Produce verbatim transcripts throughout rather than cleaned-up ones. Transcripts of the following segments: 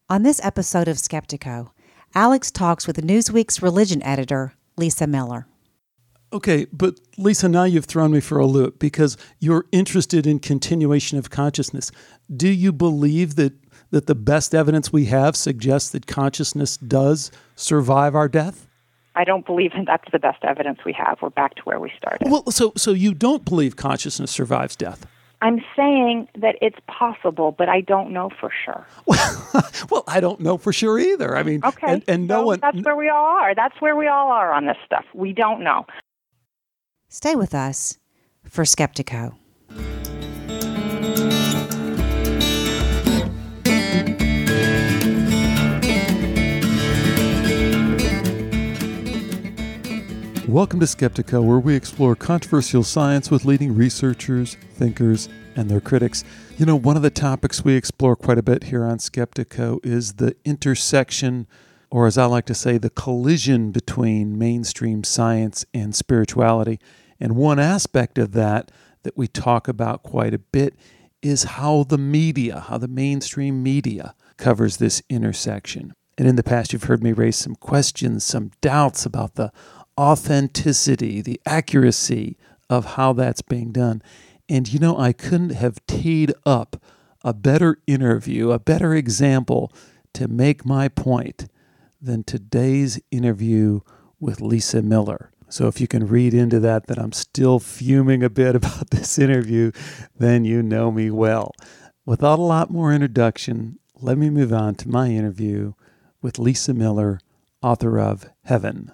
On this episode of Skeptiko, Alex talks with Newsweek's religion editor, Lisa Miller. Okay, but Lisa, now you've thrown me for a loop because you're interested in continuation of consciousness. Do you believe that, that the best evidence we have suggests that consciousness does survive our death? I don't believe that's the best evidence we have. We're back to where we started. Well, so so you don't believe consciousness survives death? I'm saying that it's possible, but I don't know for sure. Well, I don't know for sure either. I mean, okay, and, and no so one... that's where we all are. That's where we all are on this stuff. We don't know. Stay with us for Skeptiko. Welcome to Skeptiko, where we explore controversial science with leading researchers, thinkers, and their critics. You know, one of the topics we explore quite a bit here on Skeptiko is the intersection, or as I like to say, the collision between mainstream science and spirituality. And one aspect of that that we talk about quite a bit is how the media, how the mainstream media covers this intersection. And in the past, you've heard me raise some questions, some doubts about the authenticity, the accuracy of how that's being done. And you know, I couldn't have teed up a better interview, a better example to make my point than today's interview with Lisa Miller. So if you can read into that, that I'm still fuming a bit about this interview, then you know me well. Without a lot more introduction, let me move on to my interview with Lisa Miller, author of Heaven.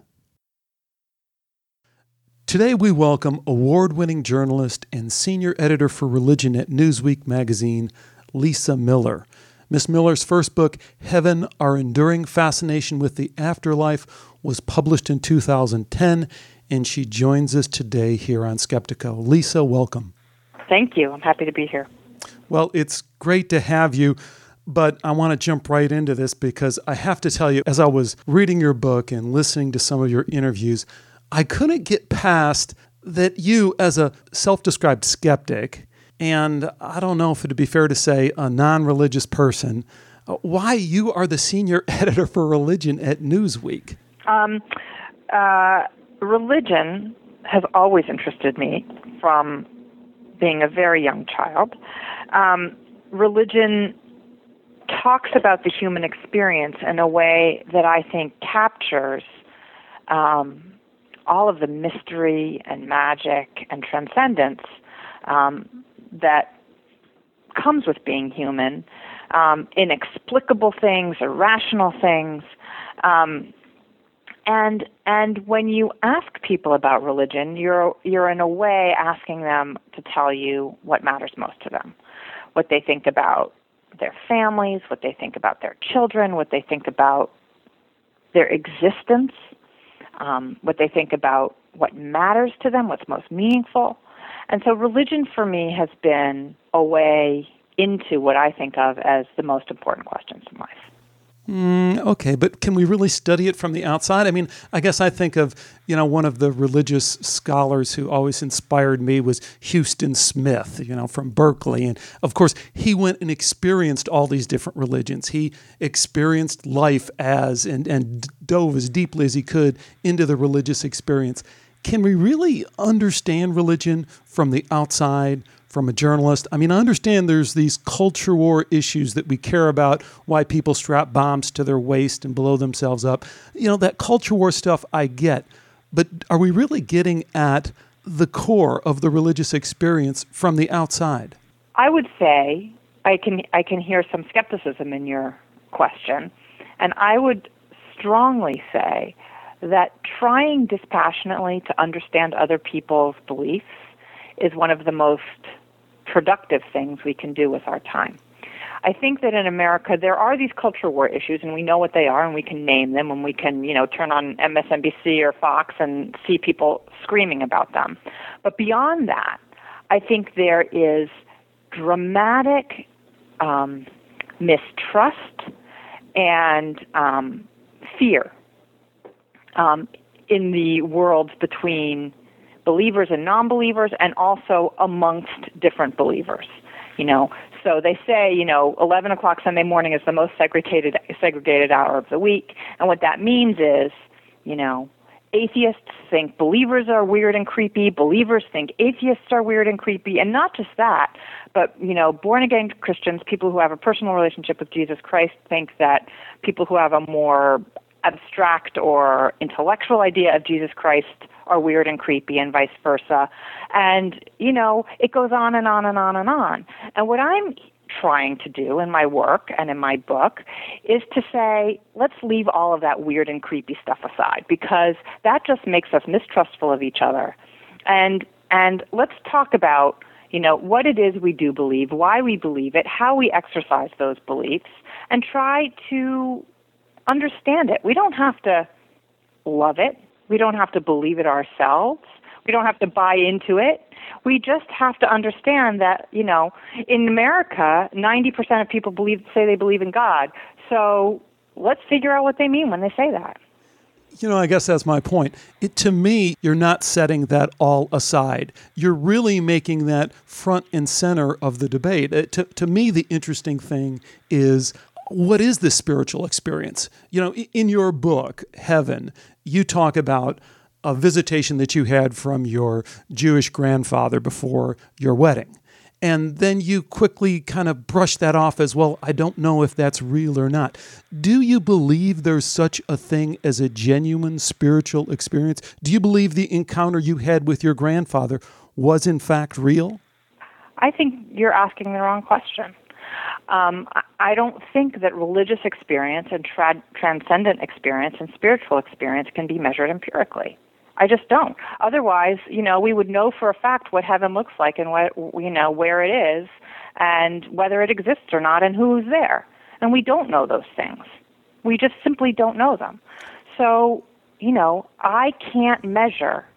Today we welcome award-winning journalist and senior editor for religion at Newsweek magazine, Lisa Miller. Miss Miller's first book, Heaven, Our Enduring Fascination with the Afterlife, was published in two thousand ten, and she joins us today here on Skeptiko. Lisa, welcome. Thank you. I'm happy to be here. Well, it's great to have you, but I want to jump right into this because I have to tell you, as I was reading your book and listening to some of your interviews, I couldn't get past that you, as a self-described skeptic, and I don't know if it'd be fair to say a non-religious person, why you are the senior editor for religion at Newsweek. Um, uh, religion has always interested me from being a very young child. Um, religion talks about the human experience in a way that I think captures um, all of the mystery and magic and transcendence um, that comes with being human, um, inexplicable things, irrational things. Um, and and when you ask people about religion, you're you're in a way asking them to tell you what matters most to them, what they think about their families, what they think about their children, what they think about their existence, Um, what they think about what matters to them, what's most meaningful. And so religion for me has been a way into what I think of as the most important questions in life. Mm, okay, but can we really study it from the outside? I mean, I guess I think of, you know, one of the religious scholars who always inspired me was Houston Smith, you know, from Berkeley. And of course, he went and experienced all these different religions. He experienced life as and, and dove as deeply as he could into the religious experience. Can we really understand religion from the outside, from a journalist? I mean, I understand there's these culture war issues that we care about, why people strap bombs to their waist and blow themselves up. You know, that culture war stuff I get. But are we really getting at the core of the religious experience from the outside? I would say I can I can hear some skepticism in your question, and I would strongly say that trying dispassionately to understand other people's beliefs is one of the most productive things we can do with our time. I think that in America there are these culture war issues, and we know what they are, and we can name them, and we can, you know, turn on M S N B C or Fox and see people screaming about them. But beyond that, I think there is dramatic um, mistrust and um, fear um, in the world between believers and non-believers, and also amongst different believers. You know, so they say, you know, eleven o'clock Sunday morning is the most segregated segregated hour of the week, and what that means is, you know, atheists think believers are weird and creepy. Believers think atheists are weird and creepy. And not just that, but, you know, born-again Christians, people who have a personal relationship with Jesus Christ, think that people who have a more abstract or intellectual idea of Jesus Christ are weird and creepy, and vice versa. And, you know, it goes on and on and on and on. And what I'm trying to do in my work and in my book is to say, let's leave all of that weird and creepy stuff aside, because that just makes us mistrustful of each other. And and let's talk about, you know, what it is we do believe, why we believe it, how we exercise those beliefs, and try to understand it. We don't have to love it. We don't have to believe it ourselves. We don't have to buy into it. We just have to understand that, you know, in America, ninety percent of people believe say they believe in God. So let's figure out what they mean when they say that. You know, I guess that's my point. It, to me, you're not setting that all aside. You're really making that front and center of the debate. It, to, to me, the interesting thing is, what is this spiritual experience? You know, in your book, Heaven, you talk about a visitation that you had from your Jewish grandfather before your wedding. And then you quickly kind of brush that off as, well, I don't know if that's real or not. Do you believe there's such a thing as a genuine spiritual experience? Do you believe the encounter you had with your grandfather was in fact real? I think you're asking the wrong question. Um, I don't think that religious experience and tra- transcendent experience and spiritual experience can be measured empirically. I just don't. Otherwise, you know, we would know for a fact what heaven looks like and what, you know, where it is and whether it exists or not and who's there. And we don't know those things. We just simply don't know them. So, you know, I can't measure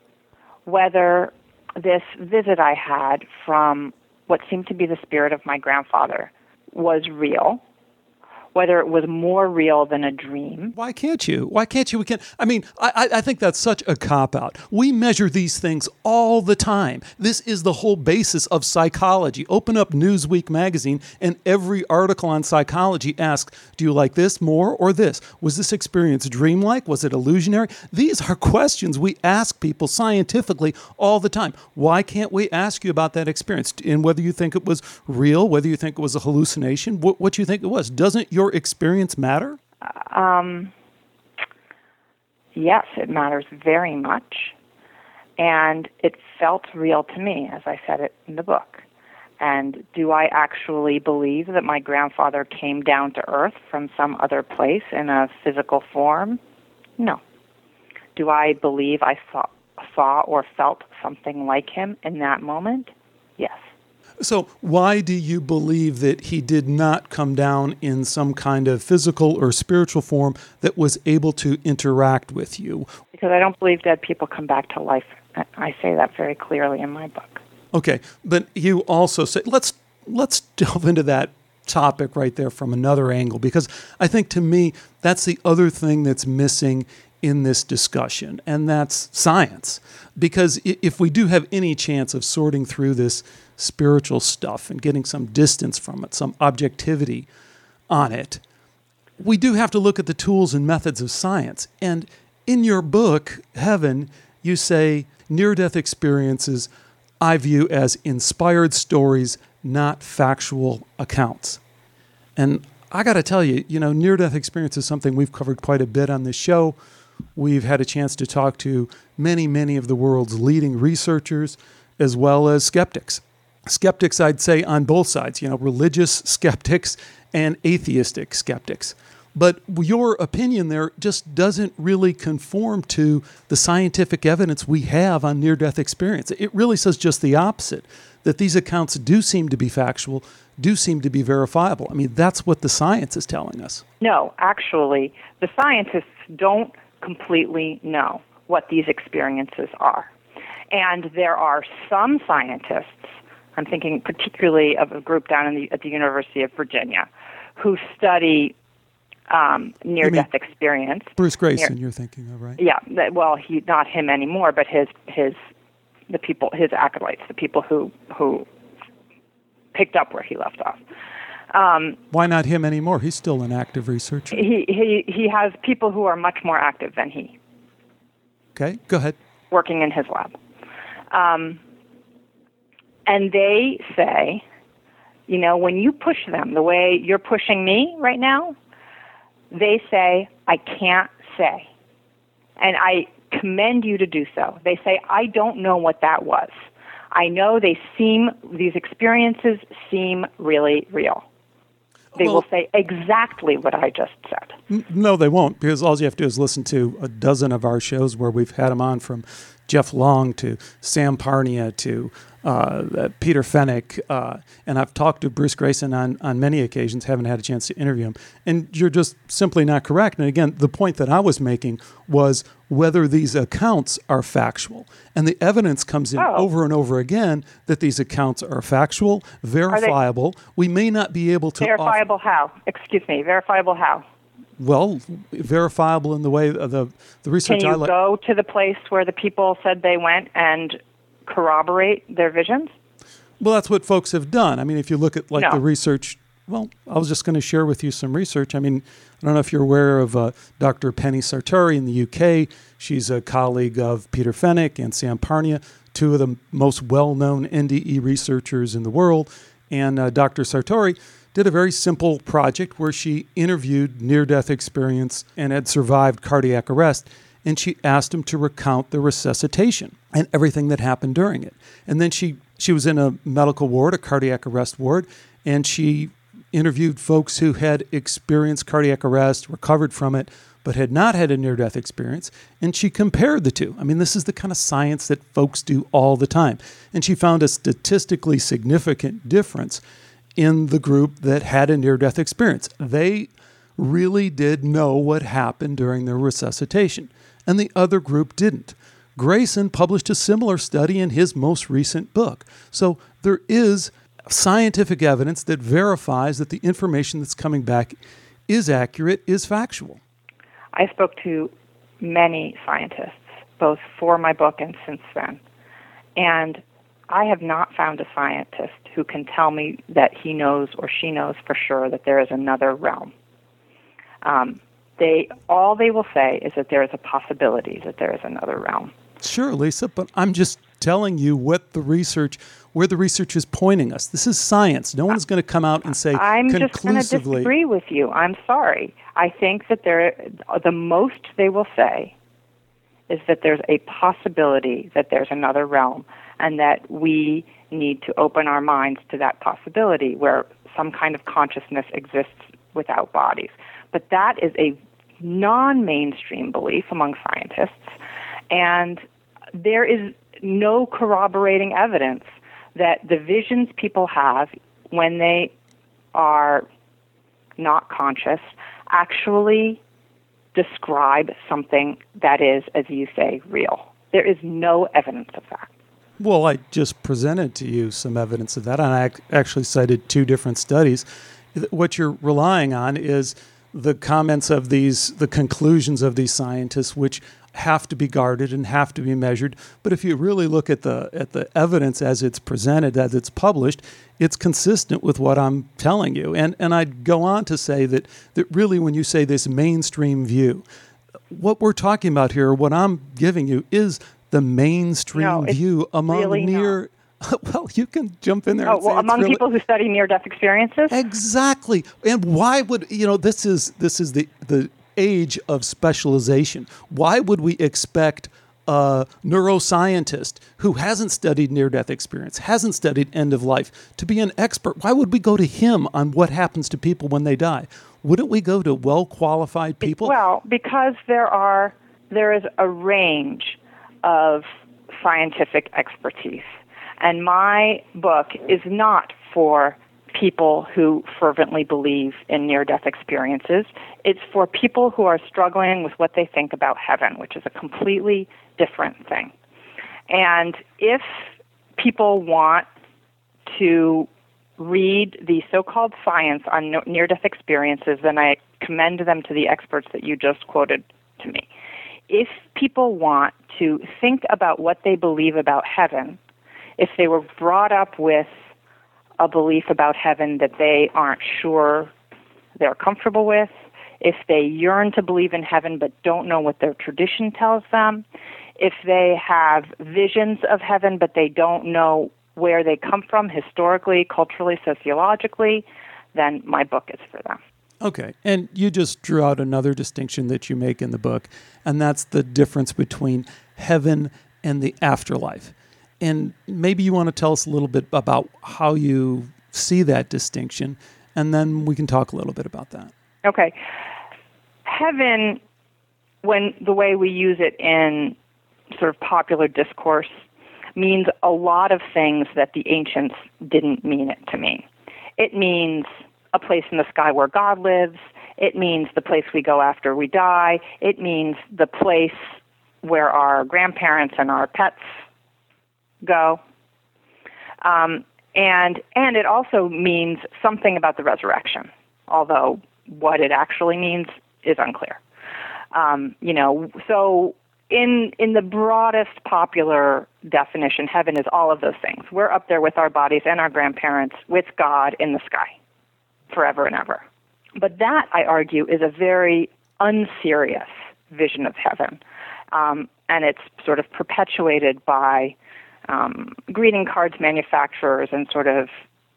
whether this visit I had from what seemed to be the spirit of my grandfather was real, whether it was more real than a dream. Why can't you? Why can't you? We can. I mean, I, I think that's such a cop-out. We measure these things all the time. This is the whole basis of psychology. Open up Newsweek magazine, and every article on psychology asks, do you like this more or this? Was this experience dreamlike? Was it illusionary? These are questions we ask people scientifically all the time. Why can't we ask you about that experience? And whether you think it was real, whether you think it was a hallucination, what, what you think it was. Doesn't your experience matter? Um, yes, it matters very much. And it felt real to me, as I said it in the book. And do I actually believe that my grandfather came down to earth from some other place in a physical form? No. Do I believe I saw, saw or felt something like him in that moment? Yes. So why do you believe that he did not come down in some kind of physical or spiritual form that was able to interact with you? Because I don't believe dead people come back to life. I say that very clearly in my book. Okay, but you also say, let's let's delve into that topic right there from another angle, because I think to me that's the other thing that's missing in this discussion, and that's science. Because if we do have any chance of sorting through this spiritual stuff and getting some distance from it, some objectivity on it, we do have to look at the tools and methods of science. And in your book, Heaven, you say near-death experiences I view as inspired stories, not factual accounts. And I got to tell you, you know, near-death experience is something we've covered quite a bit on this show. We've had a chance to talk to many, many of the world's leading researchers, as well as skeptics. Skeptics, I'd say, on both sides, you know, religious skeptics and atheistic skeptics. But your opinion there just doesn't really conform to the scientific evidence we have on near-death experience. It really says just the opposite, that these accounts do seem to be factual, do seem to be verifiable. I mean, that's what the science is telling us. No, actually, the scientists don't completely know what these experiences are. And there are some scientists, I'm thinking particularly of a group down in the, at the University of Virginia, who study um, near-death experience. Bruce Grayson, near, you're thinking of, right? Yeah. That, well, he not him anymore, but his his the people, his acolytes, the people who who picked up where he left off. Um, Why not him anymore? He's still an active researcher. he, he, he has people who are much more active than he. Okay, go ahead. Working in his lab. Um, and they say, you know, when you push them the way you're pushing me right now, they say, I can't say. And I commend you to do so. They say, I don't know what that was. I know they seem, these experiences seem really real. They Well, will say exactly what I just said. N- No, they won't, because all you have to do is listen to a dozen of our shows where we've had them on, from Jeff Long to Sam Parnia to uh, uh, Peter Fennick, uh, and I've talked to Bruce Grayson on, on many occasions, haven't had a chance to interview him, and you're just simply not correct. And again, the point that I was making was whether these accounts are factual. And the evidence comes in Oh. over and over again that these accounts are factual, verifiable. We may not be able to... Verifiable offer, how? Excuse me, verifiable how? well, verifiable in the way of the, the research Can I you like. go to the place where the people said they went and corroborate their visions? Well, that's what folks have done. I mean, if you look at like No. the research, well, I was just going to share with you some research. I mean, I don't know if you're aware of uh, Doctor Penny Sartori in the U K. She's a colleague of Peter Fennick and Sam Parnia, two of the most well-known N D E researchers in the world. And uh, Doctor Sartori did a very simple project where she interviewed near-death experience and had survived cardiac arrest, and she asked him to recount the resuscitation and everything that happened during it. And then she, she was in a medical ward, a cardiac arrest ward, and she interviewed folks who had experienced cardiac arrest, recovered from it, but had not had a near-death experience, and she compared the two. I mean, this is the kind of science that folks do all the time. And she found a statistically significant difference in the group that had a near-death experience. They really did know what happened during their resuscitation, and the other group didn't. Grayson published a similar study in his most recent book. So there is scientific evidence that verifies that the information that's coming back is accurate, is factual. I spoke to many scientists, both for my book and since then, and I have not found a scientist who can tell me that he knows or she knows for sure that there is another realm. Um, they all they will say is that there is a possibility that there is another realm. Sure, Lisa, but I'm just telling you what the research, where the research is pointing us. This is science. No one's going to come out and say I'm just going to conclusively. disagree with you. I'm sorry. I think that there, the most they will say is that there's a possibility that there's another realm, and that we need to open our minds to that possibility where some kind of consciousness exists without bodies. But that is a non-mainstream belief among scientists, and there is no corroborating evidence that the visions people have when they are not conscious actually describe something that is, as you say, real. There is no evidence of that. Well, I just presented to you some evidence of that, and I ac- actually cited two different studies. What you're relying on is the comments of these, the conclusions of these scientists, which have to be guarded and have to be measured. But if you really look at the at the evidence as it's presented, as it's published, it's consistent with what I'm telling you. And and I'd go on to say that that really, when you say this mainstream view, what we're talking about here, what I'm giving you, is the mainstream No, it's view among really near. Well, you can jump in there. Oh, and say well, it's among really, people who study near-death experiences? Exactly. And why would, you know, this is this is the, the age of specialization. Why would we expect a neuroscientist who hasn't studied near-death experience, hasn't studied end of life, to be an expert? Why would we go to him on what happens to people when they die? Wouldn't we go to well-qualified people? Well, because there are there is a range of scientific expertise. And my book is not for people who fervently believe in near-death experiences. It's for people who are struggling with what they think about heaven, which is a completely different thing. And if people want to read the so-called science on no- near-death experiences, then I commend them to the experts that you just quoted to me. If people want to think about what they believe about heaven, if they were brought up with a belief about heaven that they aren't sure they're comfortable with, if they yearn to believe in heaven but don't know what their tradition tells them, if they have visions of heaven but they don't know where they come from historically, culturally, sociologically, then my book is for them. Okay, and you just drew out another distinction that you make in the book, and that's the difference between heaven and the afterlife. And maybe you want to tell us a little bit about how you see that distinction, and then we can talk a little bit about that. Okay. Heaven, when the way we use it in sort of popular discourse, means a lot of things that the ancients didn't mean it to mean. It means a place in the sky where God lives. It means the place we go after we die. It means the place where our grandparents and our pets go. Um, and and it also means something about the resurrection, although what it actually means is unclear. Um, you know, so in in the broadest popular definition, heaven is all of those things. We're up there with our bodies and our grandparents with God in the sky forever and ever. But that, I argue, is a very unserious vision of heaven. Um, and it's sort of perpetuated by um, greeting cards manufacturers and sort of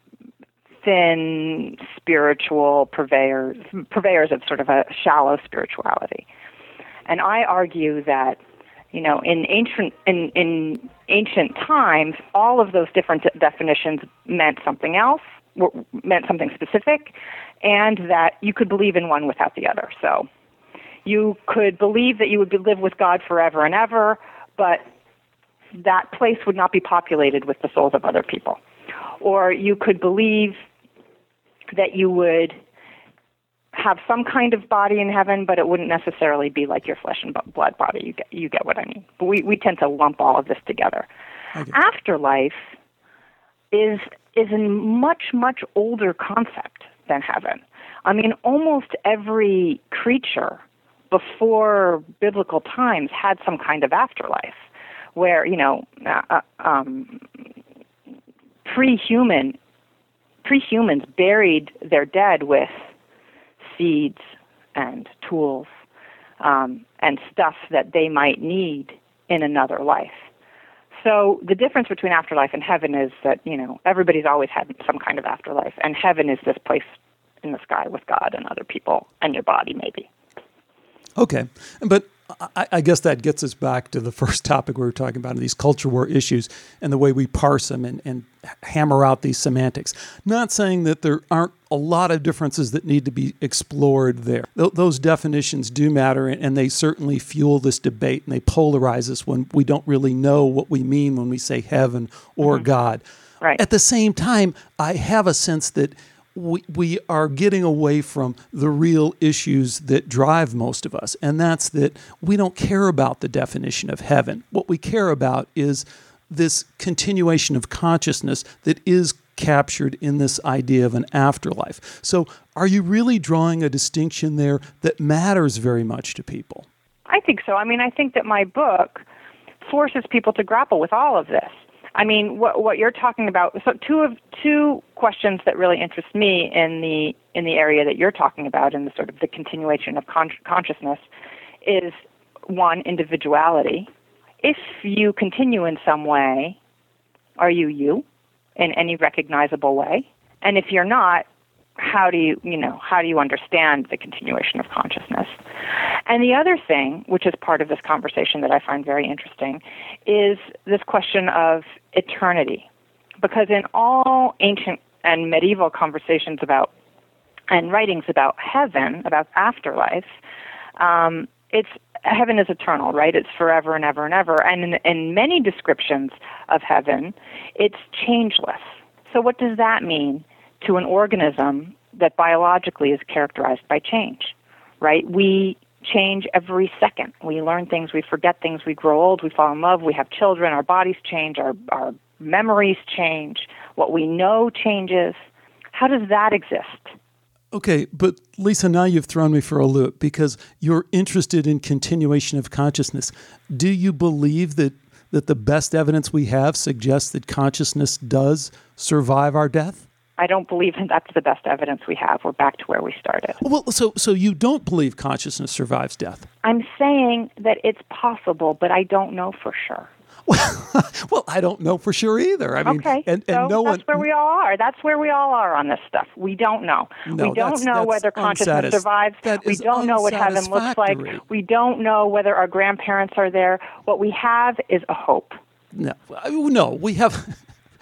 thin spiritual purveyors, purveyors of sort of a shallow spirituality. And I argue that, you know, in ancient in, in ancient times, all of those different definitions meant something else, meant something specific, and that you could believe in one without the other. So you could believe that you would live with God forever and ever, but that place would not be populated with the souls of other people. Or you could believe that you would have some kind of body in heaven, but it wouldn't necessarily be like your flesh and blood body. You get, you get what I mean. But we, we tend to lump all of this together. Afterlife is is a much, much older concept than heaven. I mean, almost every creature before biblical times had some kind of afterlife where, you know, uh, um, pre-human, pre-humans buried their dead with seeds and tools um, and stuff that they might need in another life. So the difference between afterlife and heaven is that, you know, everybody's always had some kind of afterlife, and heaven is this place in the sky with God and other people and your body, maybe. Okay, but I, I guess that gets us back to the first topic we were talking about, these culture war issues and the way we parse them and, and hammer out these semantics. Not saying that there aren't a lot of differences that need to be explored there. Th- those definitions do matter, and they certainly fuel this debate, and they polarize us when we don't really know what we mean when we say heaven or mm-hmm. God. Right. At the same time, I have a sense that we, we are getting away from the real issues that drive most of us, and that's that we don't care about the definition of heaven. What we care about is this continuation of consciousness that is captured in this idea of an afterlife. So are you really drawing a distinction there that matters very much to people? I think so. I mean, I think that my book forces people to grapple with all of this. I mean, what what you're talking about, so two of two questions that really interest me in the in the area that you're talking about, in the sort of the continuation of con- consciousness, is one, individuality. If you continue in some way, are you you in any recognizable way? And if you're not, how do you, you know, how do you understand the continuation of consciousness? And the other thing, which is part of this conversation that I find very interesting, is this question of eternity. Because in all ancient and medieval conversations about, and writings about heaven, about afterlife, um, it's heaven is eternal, right? It's forever and ever and ever. And in, in many descriptions of heaven, it's changeless. So what does that mean to an organism that biologically is characterized by change, right? We change every second. We learn things, we forget things, we grow old, we fall in love, we have children, our bodies change, our, our memories change, what we know changes. How does that exist? Okay, but Lisa, now you've thrown me for a loop because you're interested in continuation of consciousness. Do you believe that, that the best evidence we have suggests that consciousness does survive our death? I don't believe that's the best evidence we have. We're back to where we started. Well, so so you don't believe consciousness survives death? I'm saying that it's possible, but I don't know for sure. Well, well, I don't know for sure either. I mean, okay, and, and so no that's one, where we all are. That's where we all are on this stuff. We don't know. No, we don't that's, know that's whether consciousness unsatis- survives. That We is don't know what heaven looks like. unsatisfactory. We don't know whether our grandparents are there. What we have is a hope. No, no, we have.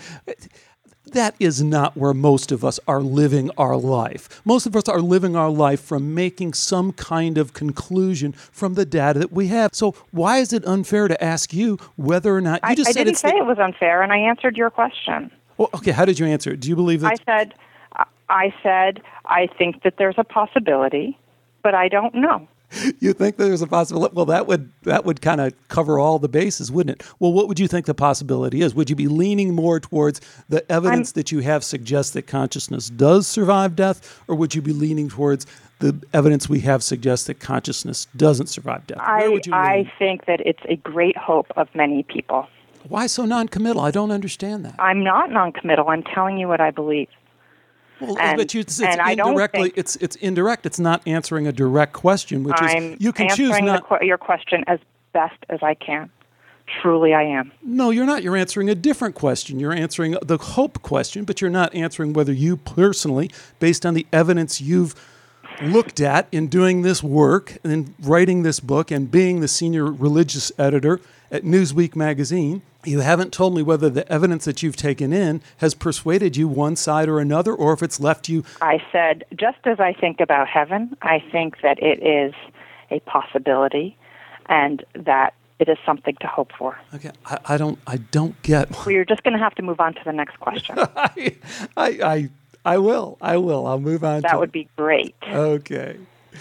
That is not where most of us are living our life. Most of us are living our life from making some kind of conclusion from the data that we have. So why is it unfair to ask you whether or not you I, just I said didn't it's say the, it was unfair, and I answered your question. Well, okay, how did you answer it? Do you believe that? I said, I said, I think that there's a possibility, but I don't know. You think there's a possibility? Well, that would that would kind of cover all the bases, wouldn't it? Well, what would you think the possibility is? Would you be leaning more towards the evidence I'm, that you have suggests that consciousness does survive death, or would you be leaning towards the evidence we have suggests that consciousness doesn't survive death? Where I, would you lean? I think that it's a great hope of many people. Why so non-committal? I don't understand that. I'm not non-committal. I'm telling you what I believe. Well, and, but you, it's, it's and I indirectly, don't think it's it's indirect. It's not answering a direct question, which I'm is you can answering choose not. The, your question as best as I can. Truly, I am. No, you're not. You're answering a different question. You're answering the hope question, but you're not answering whether you personally, based on the evidence you've looked at in doing this work and writing this book and being the senior religious editor at Newsweek magazine, you haven't told me whether the evidence that you've taken in has persuaded you one side or another, or if it's left you. I said, just as I think about heaven, I think that it is a possibility and that it is something to hope for. Okay, I, I don't, I don't get. Well, you're just going to have to move on to the next question. I, I, I, I will, I will. I'll move on. That to, would be great. Okay.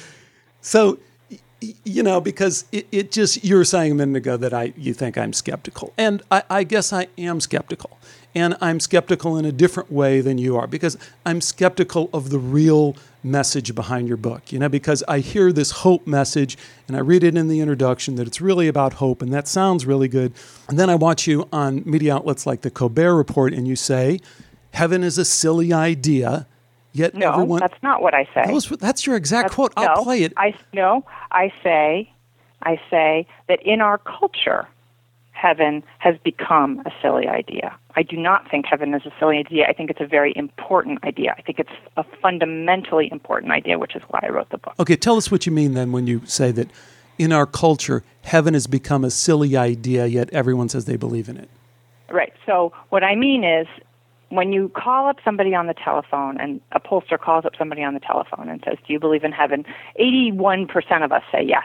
So, you know, because it, it just, you were saying a minute ago that I, you think I'm skeptical. And I, I guess I am skeptical. And I'm skeptical in a different way than you are, because I'm skeptical of the real message behind your book, you know, because I hear this hope message and I read it in the introduction that it's really about hope, and that sounds really good. And then I watch you on media outlets like the Colbert Report and you say, heaven is a silly idea. Yet no, everyone, that's not what I say. That was, that's your exact that's, quote. I'll no, play it. I, no, I say, I say that in our culture, heaven has become a silly idea. I do not think heaven is a silly idea. I think it's a very important idea. I think it's a fundamentally important idea, which is why I wrote the book. Okay, tell us what you mean then when you say that in our culture, heaven has become a silly idea, yet everyone says they believe in it. Right. So what I mean is, when you call up somebody on the telephone, and a pollster calls up somebody on the telephone and says, do you believe in heaven? eighty-one percent of us say yes.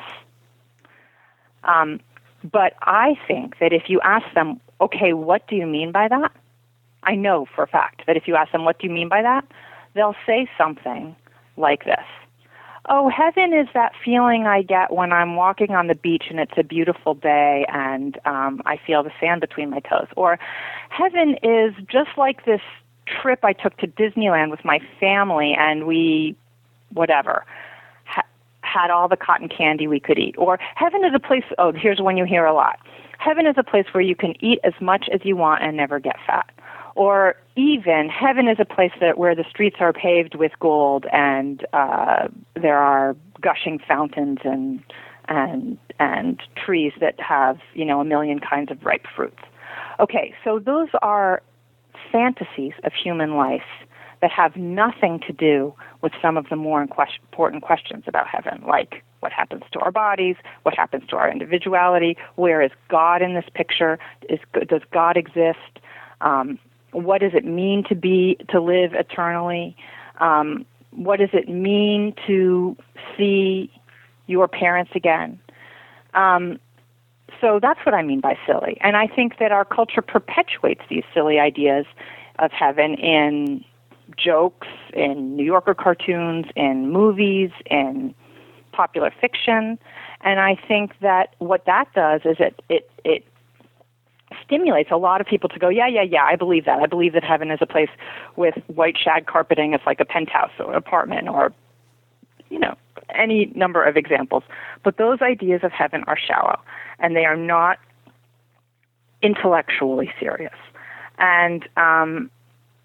Um, but I think that if you ask them, okay, what do you mean by that? I know for a fact that if you ask them, what do you mean by that? They'll say something like this. Oh, heaven is that feeling I get when I'm walking on the beach and it's a beautiful day and um, I feel the sand between my toes. Or heaven is just like this trip I took to Disneyland with my family and we, whatever, ha- had all the cotton candy we could eat. Or heaven is a place, oh, here's one you hear a lot. Heaven is a place where you can eat as much as you want and never get fat. Or even, heaven is a place that where the streets are paved with gold and uh, there are gushing fountains and and and trees that have, you know, a million kinds of ripe fruits. Okay, so those are fantasies of human life that have nothing to do with some of the more important questions about heaven, like what happens to our bodies, what happens to our individuality, where is God in this picture, is, does God exist, um, what does it mean to be, to live eternally? Um, what does it mean to see your parents again? Um, so that's what I mean by silly. And I think that our culture perpetuates these silly ideas of heaven in jokes, in New Yorker cartoons, in movies, in popular fiction. And I think that what that does is it, it, it stimulates a lot of people to go, yeah, yeah, yeah, I believe that. I believe that heaven is a place with white shag carpeting. It's like a penthouse or an apartment or, you know, any number of examples. But those ideas of heaven are shallow, and they are not intellectually serious. And um,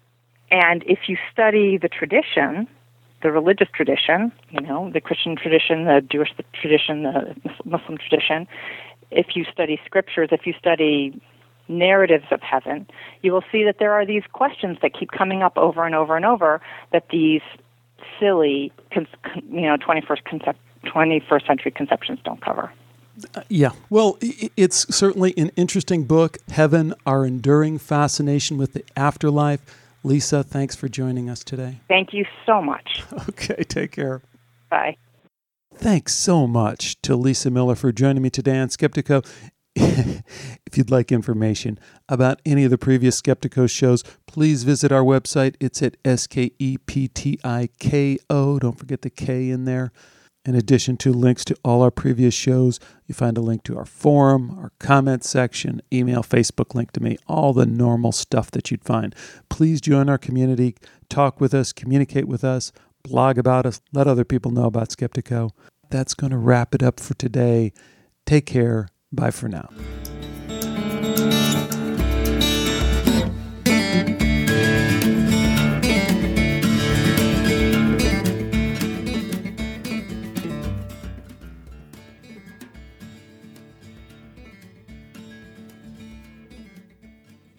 And if you study the tradition, the religious tradition, you know, the Christian tradition, the Jewish tradition, the Muslim tradition, if you study scriptures, if you study narratives of heaven, you will see that there are these questions that keep coming up over and over and over that these silly, you know, twenty-first, concep- twenty-first century conceptions don't cover. Uh, yeah. Well, it's certainly an interesting book, Heaven, Our Enduring Fascination with the Afterlife. Lisa, thanks for joining us today. Thank you so much. Okay, take care. Bye. Thanks so much to Lisa Miller for joining me today on Skeptiko. If you'd like information about any of the previous Skeptiko shows, please visit our website. It's at S K E P T I K O. Don't forget the K in there. In addition to links to all our previous shows, you find a link to our forum, our comment section, email, Facebook link to me, all the normal stuff that you'd find. Please join our community, talk with us, communicate with us, blog about us, let other people know about Skeptiko. That's going to wrap it up for today. Take care. Bye for now.